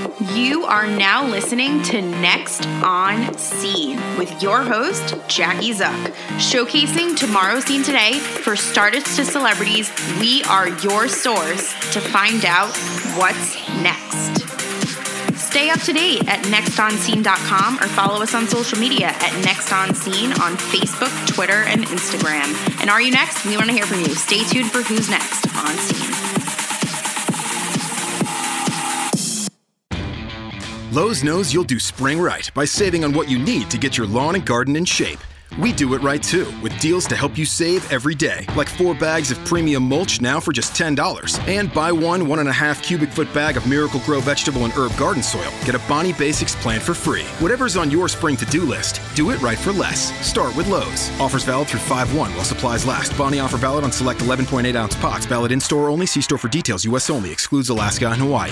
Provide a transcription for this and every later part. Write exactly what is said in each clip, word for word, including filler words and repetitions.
You are now listening to Next on Scene with your host, Jackie Zuck. Showcasing tomorrow's scene today for startups to celebrities, we are your source to find out what's next. Stay up to date at next on scene dot com or follow us on social media at Next on Scene on Facebook, Twitter, and Instagram. And are you next? We want to hear from you. Stay tuned for who's next on Scene. Lowe's knows you'll do spring right by saving on what you need to get your lawn and garden in shape. We do it right too, with deals to help you save every day, like four bags of premium mulch now for just ten dollars. And buy one one and a half cubic foot bag of Miracle-Gro vegetable and herb garden soil. Get a Bonnie Basics plan for free. Whatever's on your spring to-do list, do it right for less. Start with Lowe's. Offers valid through five one while supplies last. Bonnie offer valid on select eleven point eight ounce pots. Valid in-store only. See store for details. U S only. Excludes Alaska and Hawaii.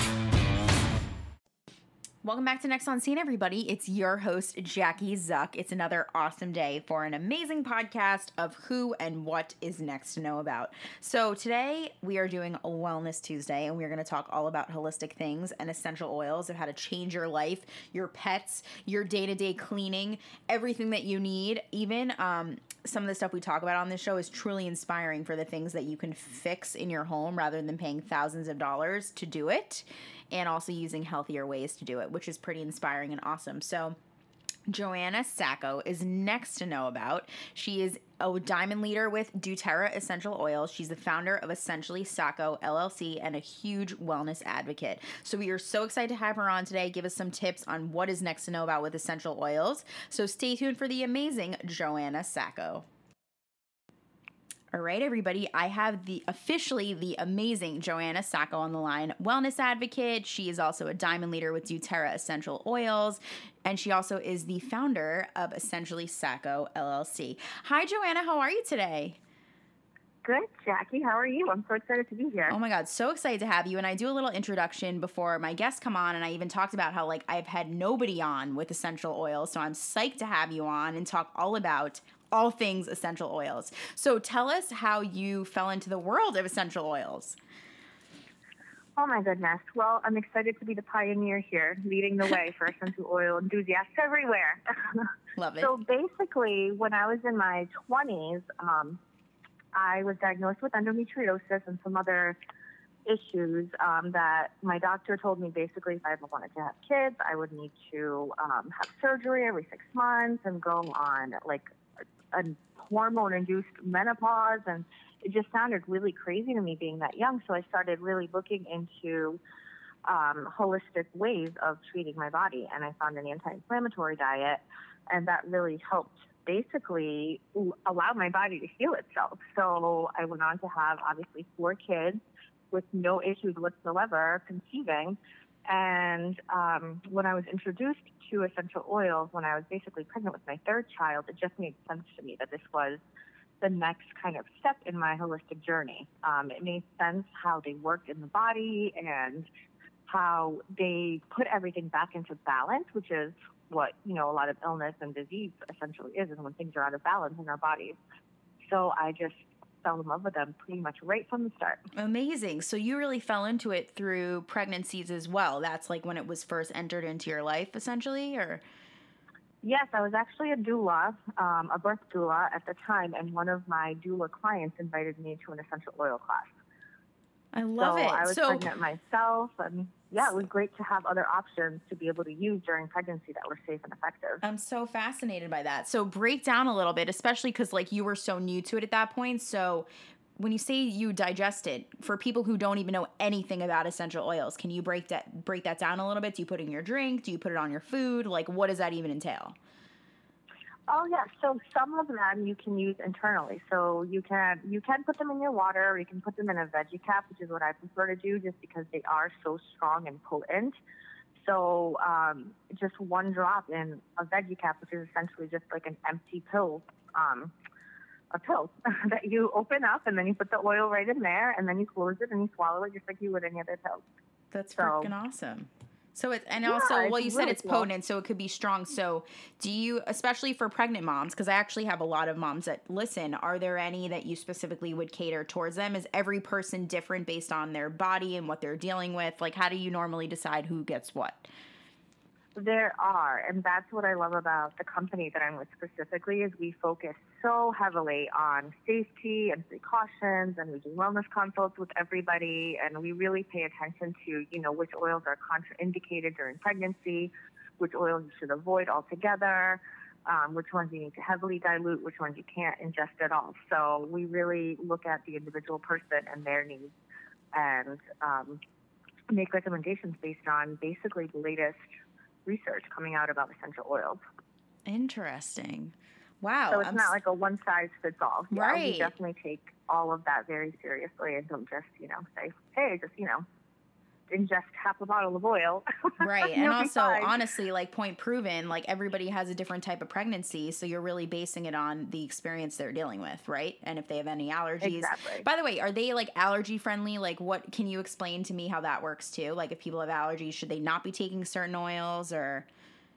Welcome back to Next on Scene, everybody. It's your host, Jackie Zuck. It's another awesome day for an amazing podcast of who and what is next to know about. So today we are doing a Wellness Tuesday, and we're going to talk all about holistic things and essential oils of how to change your life, your pets, your day-to-day cleaning, everything that you need. Even um, some of the stuff we talk about on this show is truly inspiring for the things that you can fix in your home rather than paying thousands of dollars to do it, and also using healthier ways to do it, which is pretty inspiring and awesome. So Joanna Sacco is next to know about. She is a diamond leader with doTERRA Essential Oils. She's the founder of Essentially Sacco L L C and a huge wellness advocate. So we are so excited to have her on today. Give us some tips on what is next to know about with essential oils. So stay tuned for the amazing Joanna Sacco. All right, everybody, I have the officially the amazing Joanna Sacco on the line, wellness advocate. She is also a diamond leader with doTERRA Essential Oils, and she also is the founder of Essentially Sacco L L C. Hi, Joanna. How are you today? Good, Jackie. How are you? I'm so excited to be here. Oh my God, so excited to have you. And I do a little introduction before my guests come on, and I even talked about how like I've had nobody on with essential oils, so I'm psyched to have you on and talk all about all things essential oils. So tell us how you fell into the world of essential oils. Oh my goodness. Well, I'm excited to be the pioneer here, leading the way for essential oil enthusiasts everywhere. Love it. So basically, when I was in my twenties, um, I was diagnosed with endometriosis and some other issues um, that my doctor told me basically if I ever wanted to have kids, I would need to um, have surgery every six months and go on like a hormone-induced menopause, and it just sounded really crazy to me being that young. So I started really looking into um, holistic ways of treating my body, and I found an anti-inflammatory diet, and that really helped basically allow my body to heal itself. So I went on to have obviously four kids with no issues whatsoever conceiving. And um, when I was introduced to essential oils, when I was basically pregnant with my third child, it just made sense to me that this was the next kind of step in my holistic journey. Um, it made sense how they worked in the body and how they put everything back into balance, which is what, you know, a lot of illness and disease essentially is, and when things are out of balance in our bodies. So I just fell in love with them pretty much right from the start. Amazing. So you really fell into it through pregnancies as well. That's like when it was first entered into your life, essentially, or? Yes, I was actually a doula, um, a birth doula at the time, and one of my doula clients invited me to an essential oil class. I love so it. I was so pregnant myself, and yeah, it was great to have other options to be able to use during pregnancy that were safe and effective. I'm so fascinated by that. So break down a little bit, especially because like you were so new to it at that point. So when you say you digest it, for people who don't even know anything about essential oils, can you break that break that down a little bit? Do you put it in your drink? Do you put it on your food? Like, what does that even entail? Oh yeah, so some of them you can use internally. So you can you can put them in your water, or you can put them in a veggie cap, which is what I prefer to do, just because they are so strong and potent. So um, just one drop in a veggie cap, which is essentially just like an empty pill, um, a pill that you open up, and then you put the oil right in there, and then you close it and you swallow it just like you would any other pill. That's so, freaking awesome. So it's, and Yeah, also, well, it's you said really it's cool. potent, so it could be strong. So do you, especially for pregnant moms, because I actually have a lot of moms that listen, are there any that you specifically would cater towards them? Is every person different based on their body and what they're dealing with? Like, how do you normally decide who gets what? There are, and that's what I love about the company that I'm with specifically is we focus so heavily on safety and precautions, and we do wellness consults with everybody, and we really pay attention to, you know, which oils are contraindicated during pregnancy, which oils you should avoid altogether, um, which ones you need to heavily dilute, which ones you can't ingest at all. So we really look at the individual person and their needs and um, make recommendations based on basically the latest research coming out about essential oils. Interesting. Wow. So it's I'm not s- like a one size fits all. Yeah, Right. we definitely take all of that very seriously and don't just, you know, say, hey, just, you know, ingest half a bottle of oil. Right. And You'll be also, fine. honestly, like point proven, like everybody has a different type of pregnancy. So you're really basing it on the experience they're dealing with, right? And if they have any allergies. Exactly. By the way, are they like allergy friendly? Like what, can you explain to me how that works too? Like if people have allergies, should they not be taking certain oils or?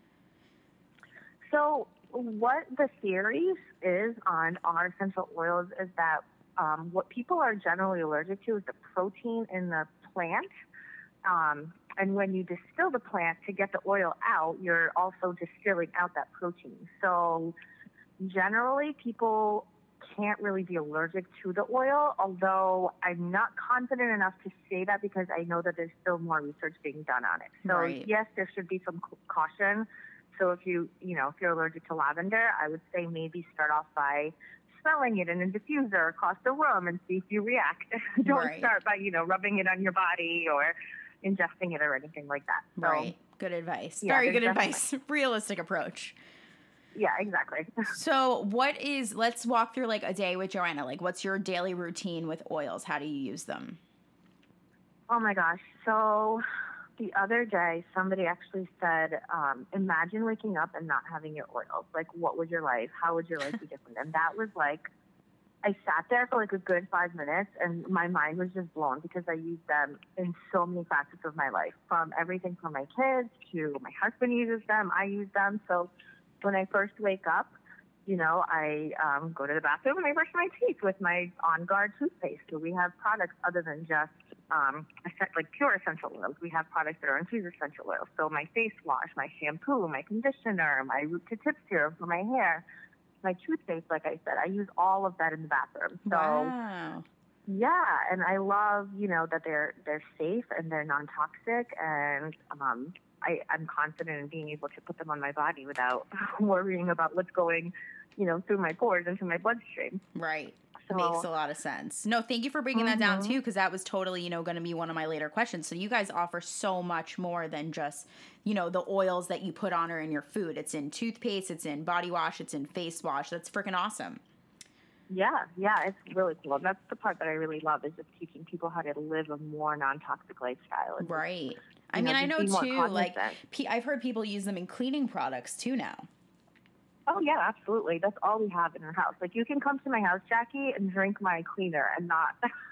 So what the theory is on our essential oils is that um, what people are generally allergic to is the protein in the plant. Um, and when you distill the plant to get the oil out, you're also distilling out that protein. So generally, people can't really be allergic to the oil, although I'm not confident enough to say that because I know that there's still more research being done on it. So Right. yes, there should be some caution. So if you, you know, if you're allergic to lavender, I would say maybe start off by smelling it in a diffuser across the room and see if you react. Don't Right. start by, you know, rubbing it on your body or ingesting it or anything like that. So, Right. Good advice. yeah, Very there's good advice. Realistic approach. Yeah, exactly. So what is, let's walk through like a day with Joanna. Like what's your daily routine with oils? How do you use them? Oh my gosh. So the other day, somebody actually said, um, imagine waking up and not having your oils. Like, what would your life, how would your life be different? And that was like, I sat there for like a good five minutes and my mind was just blown because I used them in so many facets of my life, from everything from my kids to my husband uses them, I use them. So when I first wake up, you know, I um, go to the bathroom and I brush my teeth with my On Guard toothpaste. So we have products other than just um, like pure essential oils. We have products that are infused essential oils. So my face wash, my shampoo, my conditioner, my root to tip serum for my hair, my toothpaste, like I said, I use all of that in the bathroom. So Wow. yeah, and I love, you know, that they're they're safe and they're non-toxic, and um, I, I'm confident in being able to put them on my body without worrying about what's going, you know, through my pores into my bloodstream. Right. So, Makes a lot of sense. No, thank you for breaking that down Mhm. too, because that was totally, you know, going to be one of my later questions. So you guys offer so much more than just, you know, the oils that you put on or in your food. It's in toothpaste, it's in body wash, it's in face wash. That's freaking awesome. Yeah, yeah, it's really cool. That's the part that I really love, is just teaching people how to live a more non-toxic lifestyle. And Right. just, I you mean, I just know be more too, like, cognizant. pe- I've heard people use them in cleaning products too now. Oh, yeah, absolutely. That's all we have in our house. Like, you can come to my house, Jackie, and drink my cleaner and not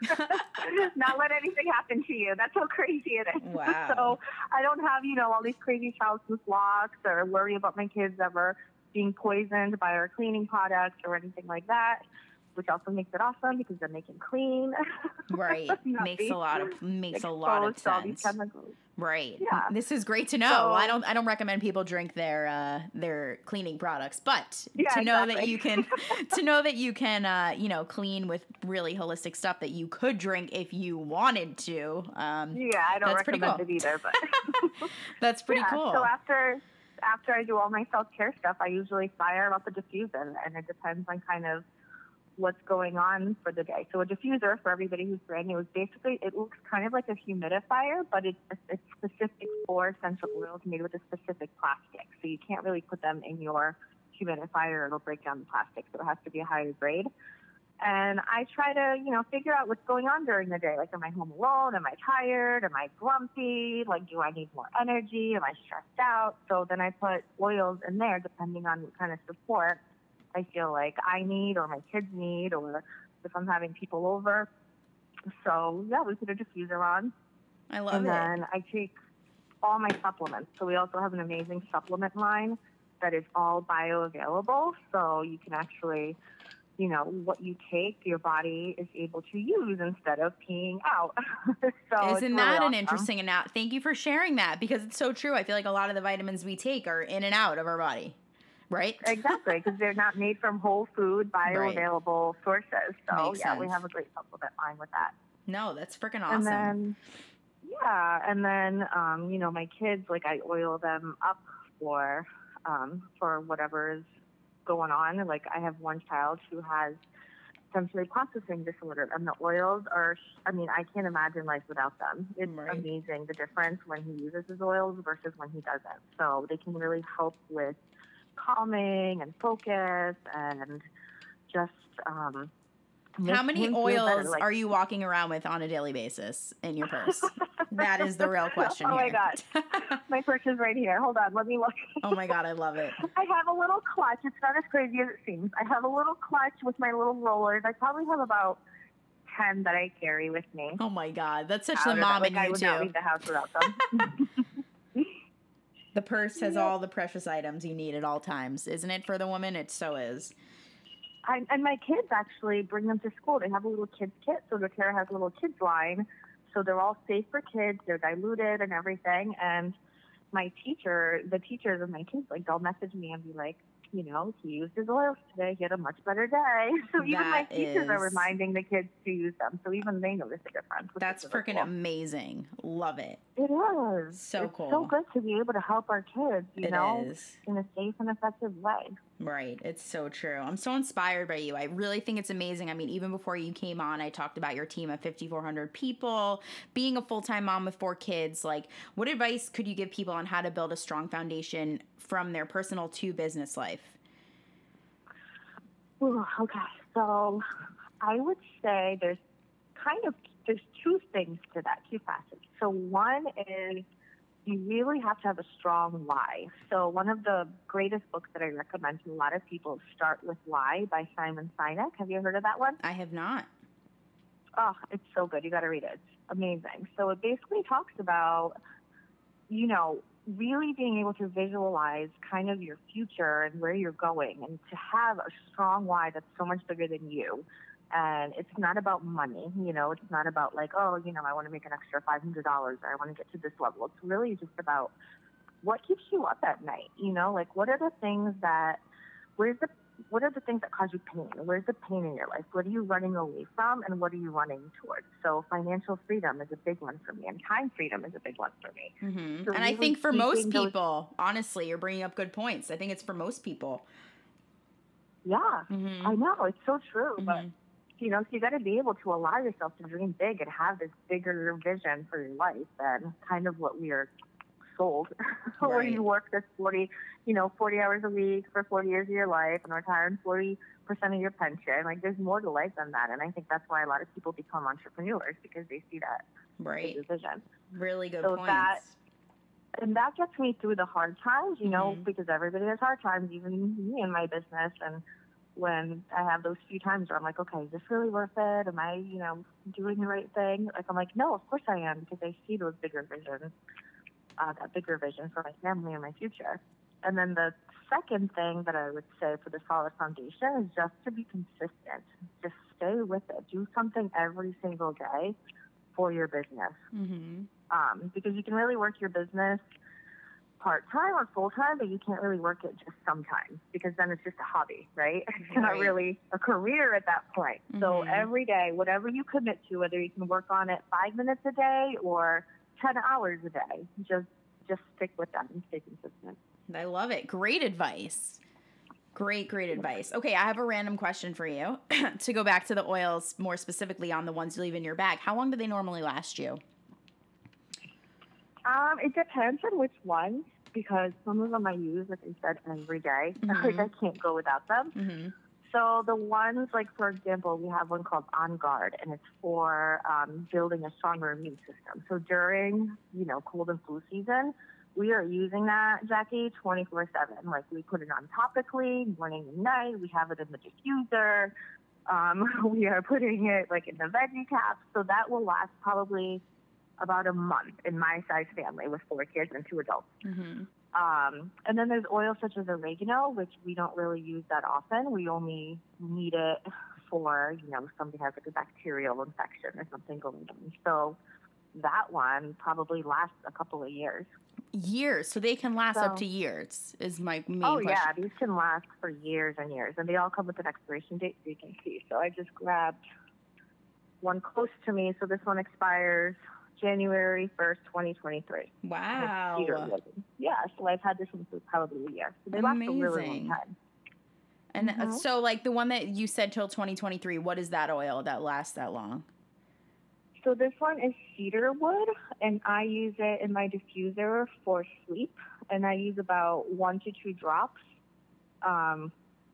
not let anything happen to you. That's how crazy it is. Wow. So I don't have, you know, all these crazy childproof locks or worry about my kids ever being poisoned by our cleaning products or anything like that, which also makes it awesome because then they can clean. Right. Not Makes be a lot of makes a lot of exposed to all these sense. chemicals. Right. Yeah. This is great to know. So- I don't I don't recommend people drink their uh their cleaning products, but Yeah, to know that exactly. you can to know that you can uh you know clean with really holistic stuff that you could drink if you wanted to. Um Yeah, I don't That's pretty recommend cool. it either, but that's pretty yeah, cool. So after after I do all my self-care stuff, I usually fire up a diffuser, and it depends on kind of what's going on for the day. So a diffuser, for everybody who's brand new, is basically, it looks kind of like a humidifier, but it's, it's specific for essential oils made with a specific plastic. So you can't really put them in your humidifier. It'll break down the plastic. So it has to be a higher grade. And I try to, you know, figure out what's going on during the day. Like, am I home alone? Am I tired? Am I grumpy? Like, do I need more energy? Am I stressed out? So then I put oils in there depending on what kind of support I feel like I need or my kids need, or if I'm having people over. So, yeah, we put a diffuser on. I love and it. then I take all my supplements. So we also have an amazing supplement line that is all bioavailable. So you can actually, you know, what you take, your body is able to use instead of peeing out. So Isn't it's that really an awesome. interesting and out? Thank you for sharing that, because it's so true. I feel like a lot of the vitamins we take are in and out of our body, right? Exactly, because they're not made from whole food, bioavailable right. sources. So Makes yeah, sense. we have a great supplement line with that. No, that's freaking awesome. And then, yeah, and then, um, you know, my kids, like I oil them up for, um, for whatever is going on. Like I have one child who has sensory processing disorder, and the oils are, I mean, I can't imagine life without them. It's right. amazing the difference when he uses his oils versus when he doesn't. So they can really help with calming and focus and just, um, how many oils like, are you walking around with on a daily basis in your purse? That is the real question. Oh here. my God. My purse is right here. Hold on. Let me look. Oh my God. I love it. I have a little clutch. It's not as crazy as it seems. I have a little clutch with my little rollers. I probably have about ten that I carry with me. Oh my God. That's such the mom like in you I would too. not leave the house without them. The purse has all the precious items you need at all times, isn't it? For the woman, it so is. I, and my kids actually bring them to school. They have a little kids kit, so doTERRA has a little kids line. So they're all safe for kids. They're diluted and everything. And my teacher, the teachers of my kids, like they'll message me and be like, you know, he used his oils today. He had a much better day. So even that my teachers is... are reminding the kids to use them. So even they notice a difference. That's freaking cool. Amazing. Love it. It is. So it's cool. so good to be able to help our kids, you it know, is. in a safe and effective way. Right. It's so true. I'm so inspired by you. I really think it's amazing. I mean, even before you came on, I talked about your team of fifty-four hundred people, being a full-time mom with four kids. Like, what advice could you give people on how to build a strong foundation from their personal to business life? Ooh, okay. So I would say there's kind of, there's two things to that, two facets. So one is you really have to have a strong why. So one of the greatest books that I recommend to a lot of people is Start With Why by Simon Sinek. Have you heard of that one? I have not. Oh, it's so good. You got to read it. It's amazing. So it basically talks about, you know, really being able to visualize kind of your future and where you're going, and to have a strong why that's so much bigger than you. And it's not about money, you know, it's not about like, oh, you know, I want to make an extra five hundred dollars or I want to get to this level. It's really just about what keeps you up at night, you know, like what are the things that, where's the, what are the things that cause you pain? Where's the pain in your life? What are you running away from and what are you running towards? So financial freedom is a big one for me, and time freedom is a big one for me. Mm-hmm. So and really I think for most those... people, honestly, you're bringing up good points. I think it's for most people. Yeah, mm-hmm. I know. It's so true. Mm-hmm. But, you know, so you got to be able to allow yourself to dream big and have this bigger vision for your life than kind of what we are sold. Right. Where you work this forty, you know, forty hours a week for forty years of your life and retire in forty percent of your pension. Like, there's more to life than that. And I think that's why a lot of people become entrepreneurs, because they see that right. vision. Really good so points. That, and that gets me through the hard times, you know, mm-hmm. because everybody has hard times, even me in my business. And when I have those few times where I'm like, okay, is this really worth it? Am I, you know, doing the right thing? Like, I'm like, no, of course I am, because I see those bigger visions, uh, that bigger vision for my family and my future. And then the second thing that I would say for the solid foundation is just to be consistent. Just stay with it. Do something every single day for your business. Mm-hmm. Um, because you can really work your business part-time or full-time, but you can't really work it just sometimes, because then it's just a hobby, right? It's right. not really a career at that point. Mm-hmm. So every day, whatever you commit to, whether you can work on it five minutes a day or ten hours a day, just just stick with that and stay consistent. I love it. Great advice. Great, great advice. Okay, I have a random question for you to go back to the oils, more specifically on the ones you leave in your bag. How long do they normally last you? Um, it depends on which ones, because some of them I use, like I said, every day. Mm-hmm. Like, I can't go without them. Mm-hmm. So the ones, like, for example, we have one called On Guard, and it's for um, building a stronger immune system. So during, you know, cold and flu season, we are using that, Jackie, twenty-four seven. Like, we put it on topically, morning and night. We have it in the diffuser. Um, we are putting it, like, in the veggie caps. So that will last probably about a month in my size family with four kids and two adults. Mm-hmm. Um, and then there's oils such as oregano, which we don't really use that often. We only need it for, you know, somebody has like a bacterial infection or something going on. So that one probably lasts a couple of years. Years. So they can last So, up to years is my main oh, question. yeah. These can last for years and years. And they all come with an expiration date so you can see. So I just grabbed one close to me. So this one expires January first, twenty twenty-three. Wow. Yeah, so I've had this one for probably a year. So they last a really long time. And mm-hmm. so, like, the one that you said till twenty twenty-three, what is that oil that lasts that long? So this one is cedar wood, and I use it in my diffuser for sleep, and I use about one to two drops. Um,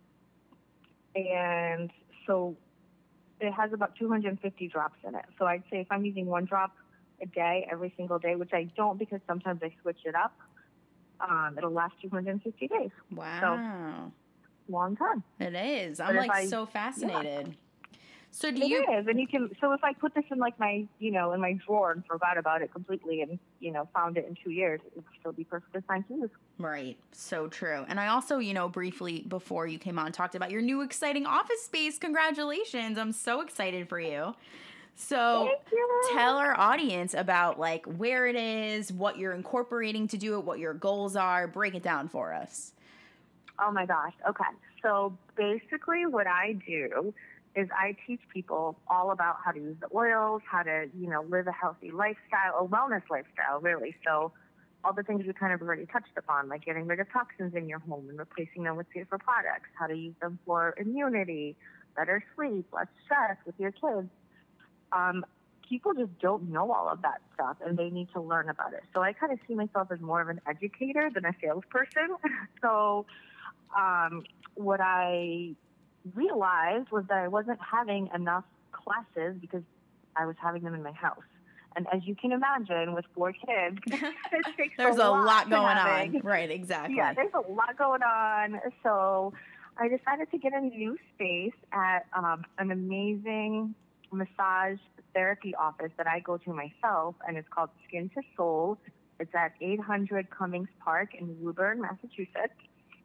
and so it has about two hundred fifty drops in it. So I'd say if I'm using one drop a day, every single day, which I don't because sometimes I switch it up, um, it'll last two hundred fifty days. Wow. So, long time. It is. I'm like I, so fascinated. Yeah. So do it you? It is, and you can. So if I put this in like my, you know, in my drawer and forgot about it completely, and you know, found it in two years, it would still be perfectly fine to use. Right. So true. And I also, you know, briefly before you came on, talked about your new exciting office space. Congratulations! I'm so excited for you. So you. Tell our audience about like where it is, what you're incorporating to do it, what your goals are. Break it down for us. Oh my gosh. Okay. So basically what I do is I teach people all about how to use the oils, how to, you know, live a healthy lifestyle, a wellness lifestyle, really. So all the things we kind of already touched upon, like getting rid of toxins in your home and replacing them with safer products, how to use them for immunity, better sleep, less stress with your kids. Um, people just don't know all of that stuff, and they need to learn about it. So I kind of see myself as more of an educator than a salesperson. so um, what I realized was that I wasn't having enough classes because I was having them in my house. And as you can imagine, with four kids, it takes there's a, a lot, lot going having. on. Right, exactly. Yeah, there's a lot going on. So I decided to get a new space at um, an amazing massage therapy office that I go to myself, and it's called Skin to Soul. It's at eight hundred Cummings Park in Woburn, Massachusetts.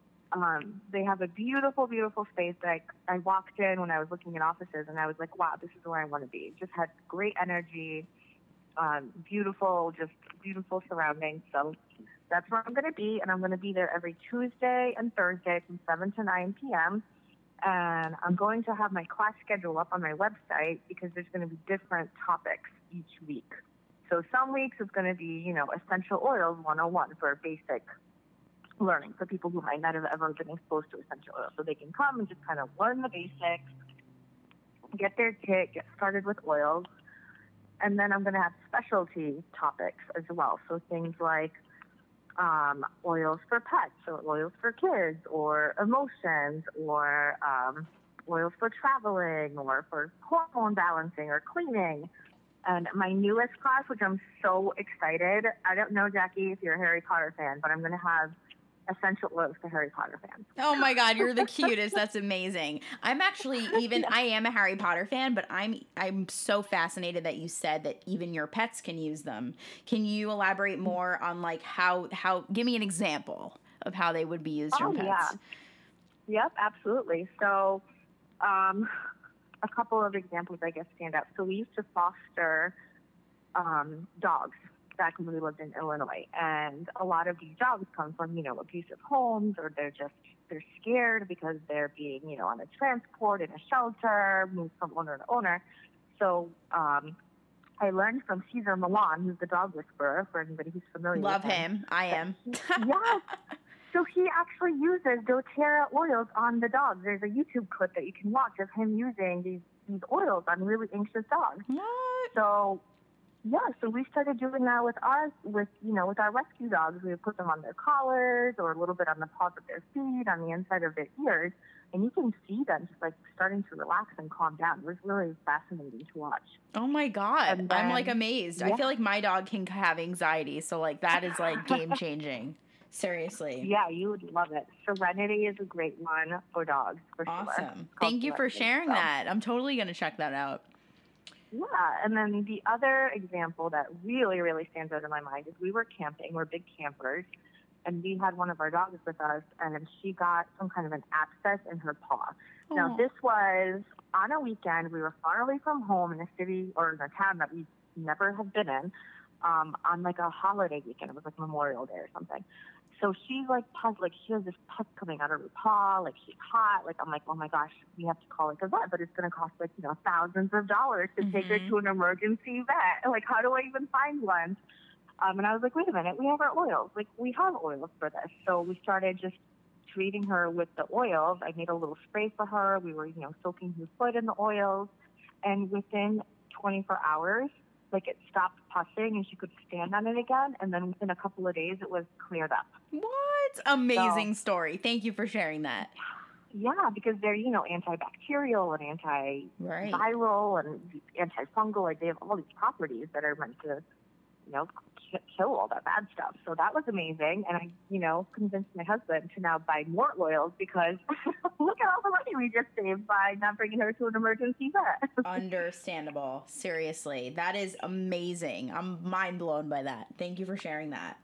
Um, they have a beautiful, beautiful space that I, I walked in when I was looking at offices, and I was like, wow, this is where I want to be. It just had great energy, um, beautiful, just beautiful surroundings. So that's where I'm going to be, and I'm going to be there every Tuesday and Thursday from seven to nine p.m., and I'm going to have my class schedule up on my website because there's going to be different topics each week. So some weeks it's going to be, you know, essential oils one oh one for basic learning for people who might not have ever been exposed to essential oils. So they can come and just kind of learn the basics, get their kit, get started with oils. And then I'm going to have specialty topics as well. So things like um, oils for pets, or oils for kids, or emotions, or um, oils for traveling, or for hormone balancing or cleaning. And my newest class, which I'm so excited, I don't know, Jackie, if you're a Harry Potter fan, but I'm going to have essential oils for Harry Potter fans. Oh my God, you're the cutest. That's amazing. I'm actually even, I am a Harry Potter fan, but I'm I'm so fascinated that you said that even your pets can use them. Can you elaborate more on like how, how give me an example of how they would be used oh, from pets? Yeah. Yep, absolutely. So um, a couple of examples, I guess, stand out. So we used to foster um, dogs back when we lived in Illinois. And a lot of these dogs come from, you know, abusive homes, or they're just, they're scared because they're being, you know, on a transport, in a shelter, moved from owner to owner. So um, I learned from Cesar Millan, who's the dog whisperer, for anybody who's familiar Love with him. him. I am. Yes. So he actually uses doTERRA oils on the dogs. There's a YouTube clip that you can watch of him using these, these oils on really anxious dogs. What? So yeah, so we started doing that with our, with, you know, with our rescue dogs. We would put them on their collars or a little bit on the paws of their feet, on the inside of their ears, and you can see them just like starting to relax and calm down. It was really fascinating to watch. Oh my God. Then, I'm like amazed. Yeah. I feel like my dog can have anxiety. So like that is like game changing. Seriously. Yeah, you would love it. Serenity is a great one for dogs, for awesome. sure. Awesome. Thank you for sharing so. that. I'm totally going to check that out. Yeah, and then the other example that really, really stands out in my mind is we were camping. We're big campers, and we had one of our dogs with us, and she got some kind of an abscess in her paw. Oh. Now, this was on a weekend. We were far away from home in a city or in a town that we never have been in, um, on like a holiday weekend. It was like Memorial Day or something. So she's like, pus, like she has this pus coming out of her paw, like she's hot. Like I'm like, oh my gosh, we have to call like a vet, but it's going to cost like, you know, thousands of dollars to mm-hmm. take her to an emergency vet. Like, how do I even find one? Um, and I was like, wait a minute, we have our oils. Like, we have oils for this. So we started just treating her with the oils. I made a little spray for her. We were, you know, soaking her foot in the oils. And within twenty-four hours, like it stopped pussing and she could stand on it again. And then within a couple of days, it was cleared up. What? Amazing so, story. Thank you for sharing that. Yeah, because they're, you know, antibacterial and antiviral right. and antifungal. Like they have all these properties that are meant to, you know, kill all that bad stuff. So that was amazing. And I, you know, convinced my husband to now buy more oils because look at all the money we just saved by not bringing her to an emergency vet. Understandable. Seriously. That is amazing. I'm mind blown by that. Thank you for sharing that.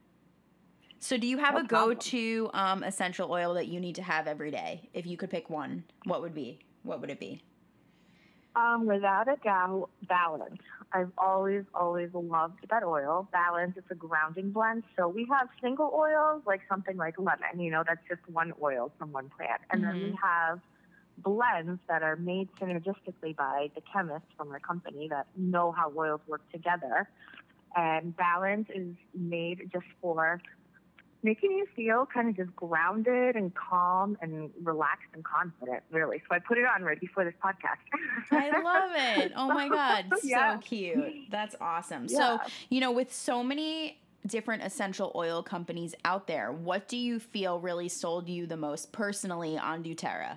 So do you have no a go-to um, essential oil that you need to have every day? If you could pick one, what would be? What would it be? Um, without a doubt, Balance. I've always, always loved that oil. Balance, it's a grounding blend. So we have single oils, like something like lemon, you know, that's just one oil from one plant. And mm-hmm. then we have blends that are made synergistically by the chemists from our company that know how oils work together. And Balance is made just for making you feel kind of just grounded and calm and relaxed and confident, really. So I put it on right before this podcast. I love it. Oh, my God. Yeah. So cute. That's awesome. Yeah. So, you know, with so many different essential oil companies out there, what do you feel really sold you the most personally on doTERRA?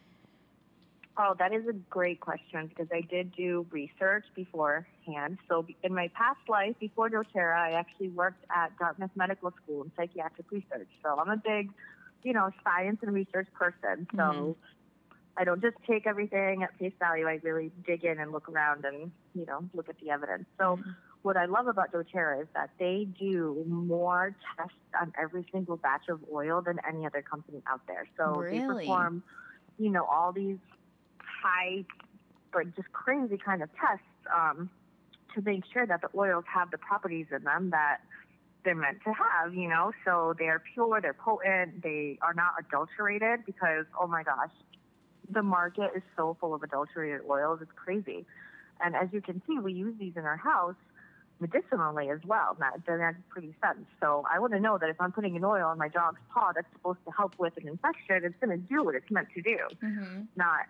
Oh, that is a great question because I did do research beforehand. So in my past life, before doTERRA, I actually worked at Dartmouth Medical School in psychiatric research. So I'm a big, you know, science and research person. So mm-hmm. I don't just take everything at face value. I really dig in and look around and, you know, look at the evidence. So mm-hmm. what I love about doTERRA is that they do more tests on every single batch of oil than any other company out there. So really? They perform, you know, all these high, but just crazy kind of tests um, to make sure that the oils have the properties in them that they're meant to have, you know. So they're pure, they're potent, they are not adulterated because, oh my gosh, the market is so full of adulterated oils. It's crazy. And as you can see, we use these in our house medicinally as well. That, that makes pretty sense. So I want to know that if I'm putting an oil on my dog's paw that's supposed to help with an infection, it's going to do what it's meant to do. Mm-hmm. Not,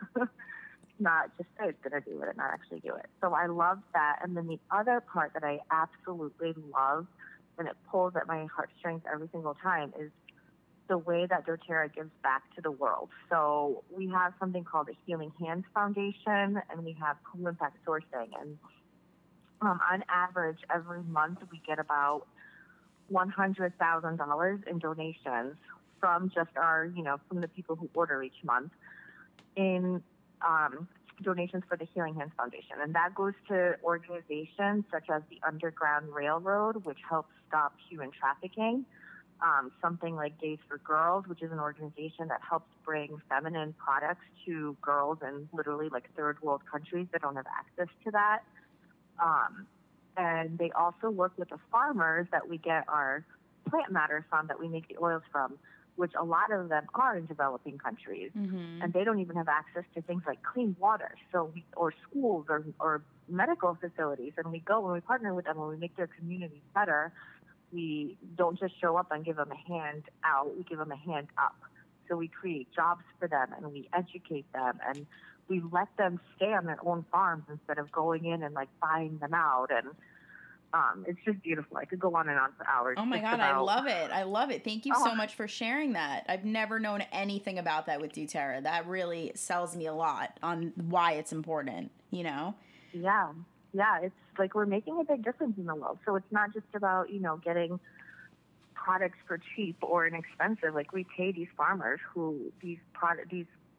not just say it's going to do it and not actually do it. So I love that. And then the other part that I absolutely love, and it pulls at my heartstrings every single time, is the way that doTERRA gives back to the world. So we have something called the Healing Hands Foundation, and we have Cool Impact Sourcing. And Um, on average, every month we get about one hundred thousand dollars in donations from just our, you know, from the people who order each month in um, donations for the Healing Hands Foundation. And that goes to organizations such as the Underground Railroad, which helps stop human trafficking. Um, something like Gays for Girls, which is an organization that helps bring feminine products to girls in literally like third world countries that don't have access to that. Um, and they also work with the farmers that we get our plant matter from, that we make the oils from, which a lot of them are in developing countries. Mm-hmm. And they don't even have access to things like clean water, so we, or schools or, or medical facilities. And we go and we partner with them and we make their communities better. We don't just show up and give them a hand out, we give them a hand up. So we create jobs for them and we educate them and we let them stay on their own farms instead of going in and like buying them out. And um, it's just beautiful. I could go on and on for hours. Oh my God, about... I love it. I love it. Thank you oh. so much for sharing that. I've never known anything about that with doTERRA. That really sells me a lot on why it's important, you know? Yeah. Yeah. It's like we're making a big difference in the world. So it's not just about, you know, getting products for cheap or inexpensive. Like we pay these farmers who these product, these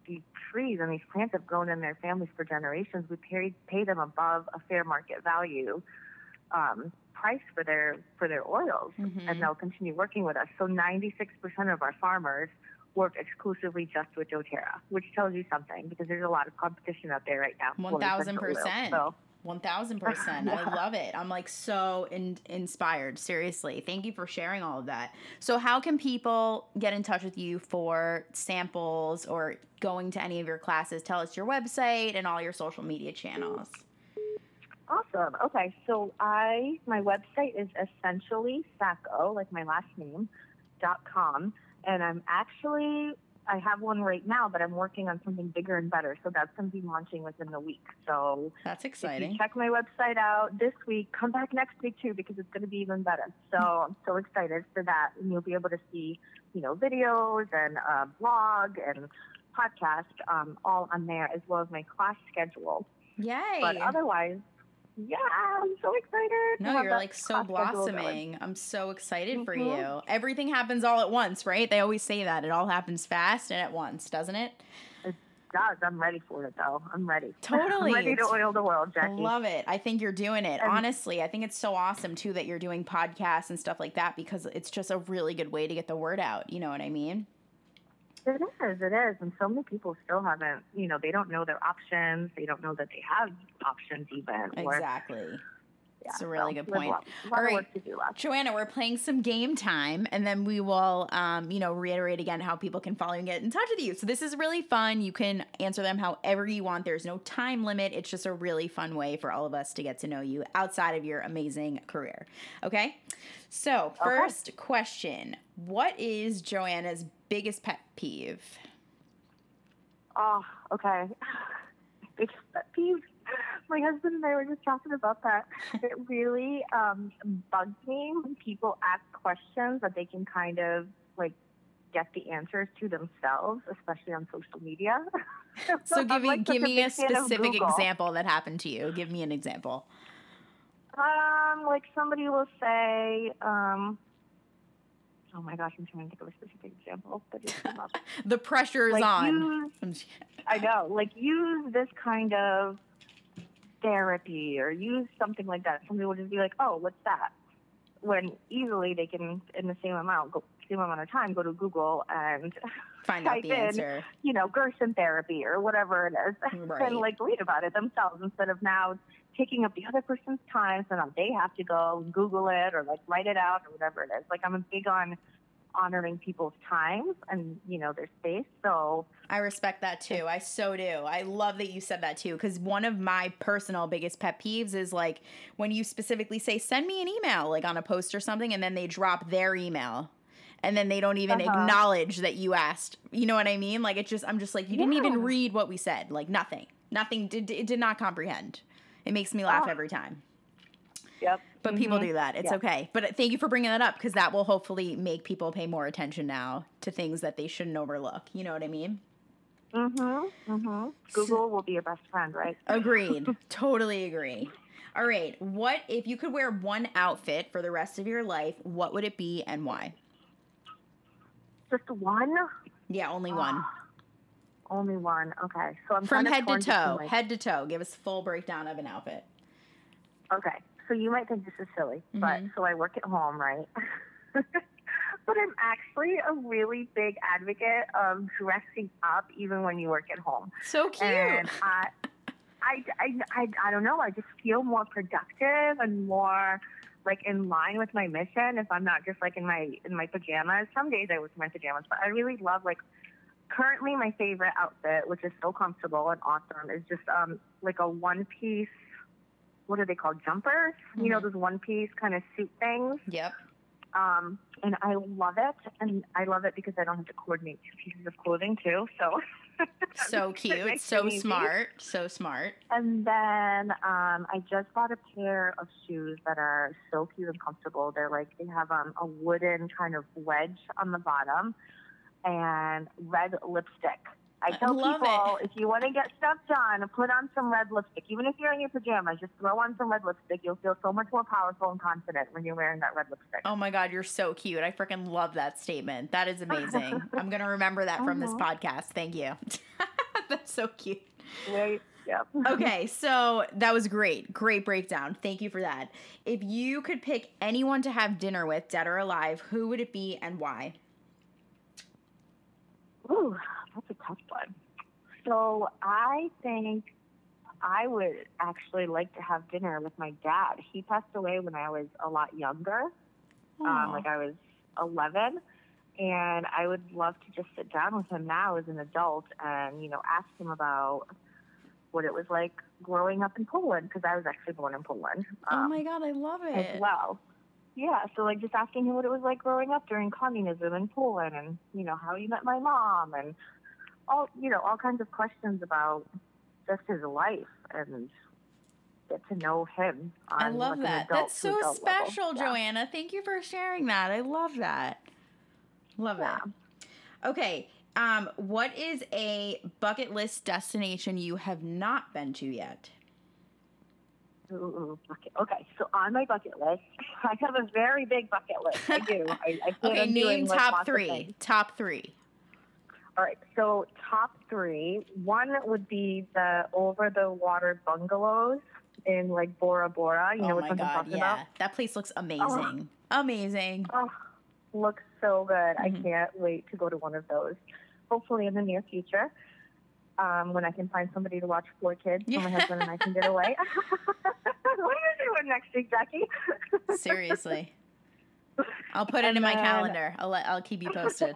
these trees and these plants have grown in their families for generations. We pay pay them above a fair market value um, price for their for their oils, Mm-hmm. and they'll continue working with us. So ninety-six percent of our farmers work exclusively just with doTERRA, which tells you something, because there's a lot of competition out there right now. One thousand percent. So One thousand percent. I love it. I'm like so in- inspired. Seriously. Thank you for sharing all of that. So how can people get in touch with you for samples or going to any of your classes? Tell us your website and all your social media channels. awesome. Okay, so I my website is essentially Sacco, like my last name, dot com, and I'm actually I have one right now, but I'm working on something bigger and better. So that's going to be launching within the week. So That's if exciting. you check my website out this week, come back next week too, because it's going to be even better. So I'm so excited for that. And you'll be able to see, you know, videos and uh, blog and podcast um, all on there, as well as my class schedule. Yay. But otherwise, yeah, I'm so excited. to No, have you're that like so class schedule going. blossoming. I'm so excited for Mhm. you. Everything happens all at once, right? They always say that. It all happens fast and at once, doesn't it? It does. I'm ready for it, though. I'm ready. Totally. I'm ready to It's- oil the world, I Jackie. love it. I think you're doing it. And- Honestly, I think it's so awesome too that you're doing podcasts and stuff like that, because it's just a really good way to get the word out. You know what I mean? It is, it is. And so many people still haven't, you know, they don't know their options. They don't know that they have options even. Or, Exactly. yeah, It's a really so good we have point. A lot, a lot All of right. work to do left. Joanna, we're playing some game time, and then we will, um, you know, reiterate again how people can follow and get in touch with you. So this is really fun. You can answer them however you want. There's no time limit. It's just a really fun way for all of us to get to know you outside of your amazing career. Okay? So first question, what is Joanna's biggest pet peeve? Oh, okay. Big pet peeve. My husband and I were just talking about that. It really um, bugs me when people ask questions that they can kind of like get the answers to themselves, especially on social media. So give I'm, me like, such give me a big fan of specific Google. example that happened to you. Give me an example. Um, like somebody will say, um, oh my gosh, I'm trying to think of a specific example, but it came up. The pressure is Like, on. use, I know, like use this kind of therapy or use something like that. Somebody will just be like, oh, what's that? When easily they can, in the same amount, go, same amount of time, go to Google and Find out type the in, answer. you know, Gerson therapy or whatever it is, Right. and like read about it themselves instead of now taking up the other person's time, so now they have to go and Google it or like write it out or whatever it is. Like I'm a big on honoring people's time and, you know, their space. So I respect that too. I so do. I love that you said that too, because one of my personal biggest pet peeves is like when you specifically say, send me an email, like on a post or something, and then they drop their email. And then they don't even Uh-huh. acknowledge that you asked. You know what I mean? Like, it's just, I'm just like, you didn't Yeah. even read what we said. Like, nothing. Nothing. Did, it did not comprehend. It makes me laugh Oh. every time. yep. But people Mhm. do that. It's Yeah. okay. But thank you for bringing that up, because that will hopefully make people pay more attention now to things that they shouldn't overlook. You know what I mean? Mm-hmm. Mm-hmm. Google will be your best friend, right? Agreed. Totally agree. All right. What, if you could wear one outfit for the rest of your life, what would it be and why? Just one? Yeah, only one. Only one. Okay. So I'm From kind of head to torn between, toe. like- Head to toe. Give us a full breakdown of an outfit. Okay. So you might think this is silly, but Mhm. so I work at home, right? But I'm actually a really big advocate of dressing up even when you work at home. So cute. And I, I, I, I, I don't know. I just feel more productive and more like in line with my mission if I'm not just like in my in my pajamas. Some days I wear my pajamas, but I really love like currently my favorite outfit, which is so comfortable and awesome, is just um like a one piece. What are they called? Jumpers? You know, Mhm. those one piece kind of suit things. Yep. Um, and I love it, and I love it because I don't have to coordinate two pieces of clothing too. So So It cute. makes So it easy. smart. So smart. And then um, I just bought a pair of shoes that are so cute and comfortable. They're like they have um, a wooden kind of wedge on the bottom and red lipstick. I I tell love people if you want to get stuff done, put on some red lipstick. Even if you're in your pajamas, just throw on some red lipstick. You'll feel so much more powerful and confident when you're wearing that red lipstick. Oh my God, you're so cute. I freaking love that statement. That is amazing. I'm going to remember that from this Mhm. podcast. Thank you. That's so cute. Right. Yep. Okay, so that was great. Great breakdown. Thank you for that. If you could pick anyone to have dinner with, dead or alive, who would it be and why? Ooh, that's a tough one. So I think I would actually like to have dinner with my dad. He passed away when I was a lot younger. Um, like I was eleven. And I would love to just sit down with him now as an adult and, you know, ask him about what it was like growing up in Poland, because I was actually born in Poland. Um, oh my God, I love it. As well. Yeah, so like just asking him what it was like growing up during communism in Poland, and, you know, how he met my mom, and all, you know, all kinds of questions about just his life, and get to know him. On, I love like, that. adult That's so level. special, Yeah. Joanna. Thank you for sharing that. I love that. Love Yeah. it. Okay. Um, what is a bucket list destination you have not been to yet? Ooh, bucket. Okay, so on my bucket list, I have a very big bucket list. I do. I, I plan Okay, on name doing, like, top lots of three. things. Top three. All right, so top three. One would be the over-the-water bungalows in, like, Bora Bora. You know Oh what my I'm God, talking yeah. about? That place looks amazing. Amazing. Oh, looks so good. Mhm. I can't wait to go to one of those. Hopefully in the near future, um, when I can find somebody to watch four kids, so my Yeah. husband and I can get away. What are you doing next week, Jackie? Seriously. I'll put it And in my then- calendar. I'll let, I'll keep you posted.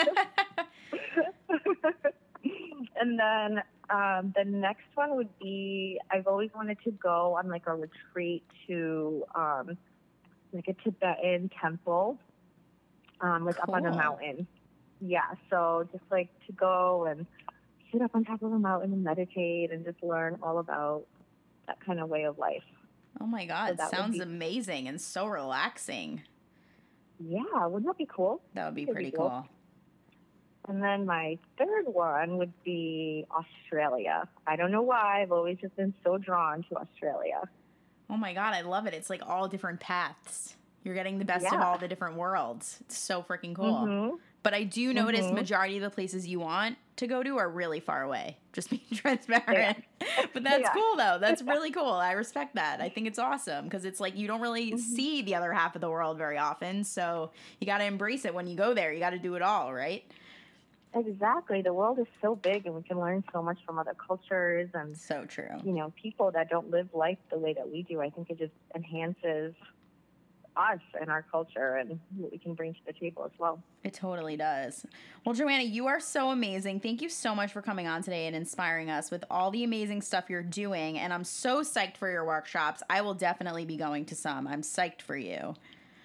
And then um, the next one would be, I've always wanted to go on like a retreat to um, like a Tibetan temple, um, like up on a Cool. mountain. Yeah, so just like to go and sit up on top of a mountain and meditate and just learn all about that kind of way of life. Oh my God, that would sounds be- amazing and so relaxing. Yeah, wouldn't that be cool? That would be That'd be pretty cool. cool. And then my third one would be Australia. I don't know why. I've always just been so drawn to Australia. Oh my God, I love it. It's like all different paths. You're getting the best of Yeah. all the different worlds. It's so freaking cool. Mhm. But I do notice Mhm. majority of the places you want to go to are really far away. Just being transparent. But that's Yeah. cool though. That's really cool. I respect that. I think it's awesome because it's like you don't really Mhm. see the other half of the world very often. So you got to embrace it when you go there. You got to do it all, right? Exactly. The world is so big, and we can learn so much from other cultures and, So true. you know, people that don't live life the way that we do. I think it just enhances us and our culture and what we can bring to the table as well. It totally does. Well, Joanna, you are so amazing. Thank you so much for coming on today and inspiring us with all the amazing stuff you're doing. And I'm so psyched for your workshops. I will definitely be going to some. I'm psyched for you.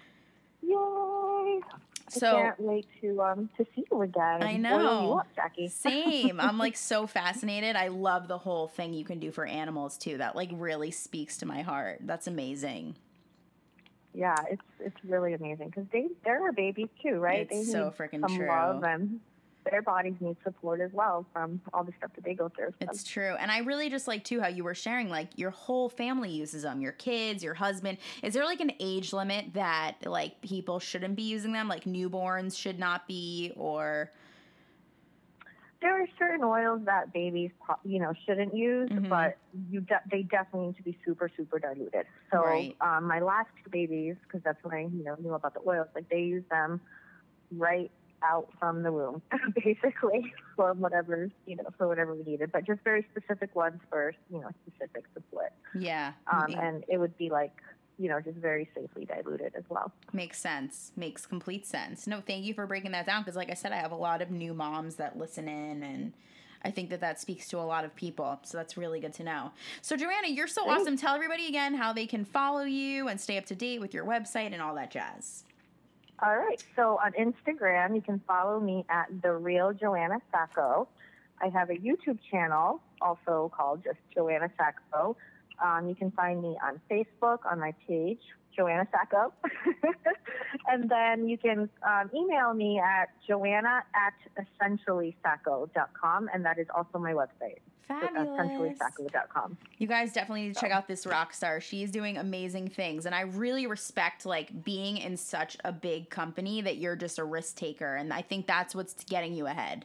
Yay! So I can't wait to um to see you again. I and oil know. you up, Jackie. Same. I'm like so fascinated. I love the whole thing you can do for animals too. That like really speaks to my heart. That's amazing. Yeah, it's it's really amazing because they they're our babies too, right? It's they so need freaking some true. love, and their bodies need support as well from all the stuff that they go through. So. It's true. And I really just like too how you were sharing like your whole family uses them, your kids, your husband. Is there like an age limit that like people shouldn't be using them? Like newborns should not be, or There are certain oils that babies, pro- you know, shouldn't use, Mhm. but you de- they definitely need to be super, super diluted. So Right. um, my last two babies, because that's when I, you know, knew about the oils, like they use them right out from the womb, basically, for whatever, you know, for whatever we needed, but just very specific ones for, you know, specific support. yeah. Um, ma- and it would be like, you know, just very safely diluted as well. Makes sense. Makes complete sense. No, thank you for breaking that down because, like I said, I have a lot of new moms that listen in, and I think that that speaks to a lot of people. So that's really good to know. So, Joanna, you're so Great. awesome. Tell everybody again how they can follow you and stay up to date with your website and all that jazz. All right. So on Instagram, you can follow me at The Real Joanna Sacco. I have a YouTube channel also called just Joanna Sacco. Um, you can find me on Facebook on my page, Joanna Sacco. And then you can um, email me at joanna at essentially sacco dot com, and that is also my website, Fabulous. essentially sacco dot com. You guys definitely need to check out this rock star. She's doing amazing things. And I really respect like being in such a big company that you're just a risk taker. And I think that's what's getting you ahead.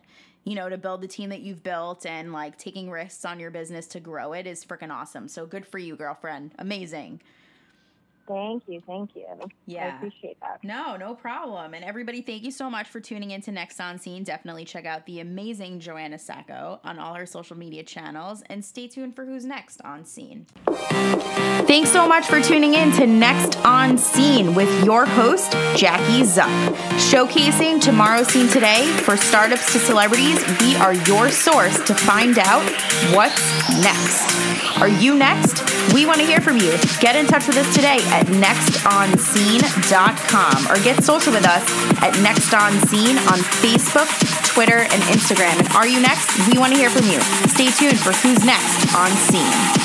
you know, to build the team that you've built and like taking risks on your business to grow it is freaking awesome. So good for you, girlfriend. Amazing. Thank you. Thank you. Yeah. I appreciate that. No, no problem. And everybody, thank you so much for tuning in to Next on Scene. Definitely check out the amazing Joanna Sacco on all her social media channels and stay tuned for who's next on Scene. Thanks so much for tuning in to Next on Scene with your host, Jackie Zuck. Showcasing tomorrow's scene today for startups to celebrities, we are your source to find out what's next. Are you next? We want to hear from you. Get in touch with us today at next on scene dot com or get social with us at Next on Scene on Facebook, Twitter, and Instagram. And are you next? We want to hear from you. Stay tuned for who's next on Scene.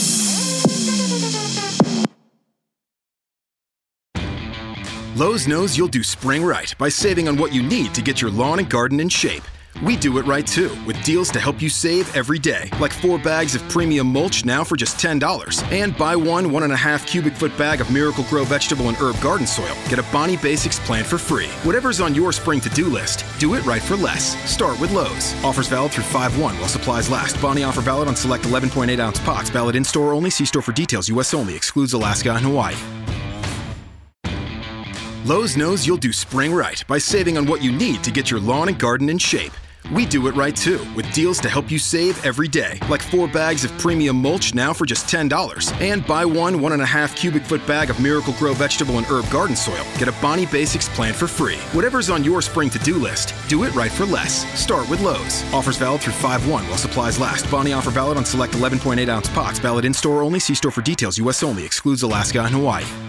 Lowe's knows you'll do spring right by saving on what you need to get your lawn and garden in shape. We do it right too, with deals to help you save every day, like four bags of premium mulch now for just ten dollars. And buy one one and a half cubic foot bag of Miracle-Gro vegetable and herb garden soil. Get a Bonnie Basics plant for free. Whatever's on your spring to-do list, do it right for less. Start with Lowe's. Offers valid through five one while supplies last. Bonnie offer valid on select eleven point eight ounce pots. Valid in-store only. See store for details. U S only. Excludes Alaska and Hawaii. Lowe's knows you'll do spring right by saving on what you need to get your lawn and garden in shape. We do it right too, with deals to help you save every day, like four bags of premium mulch now for just ten dollars. And buy one one and a half cubic foot bag of Miracle-Gro vegetable and herb garden soil. Get a Bonnie Basics plant for free. Whatever's on your spring to-do list, do it right for less. Start with Lowe's. Offers valid through five one while supplies last. Bonnie offer valid on select eleven point eight ounce pots. Valid in-store only. See store for details. U S only. Excludes Alaska and Hawaii.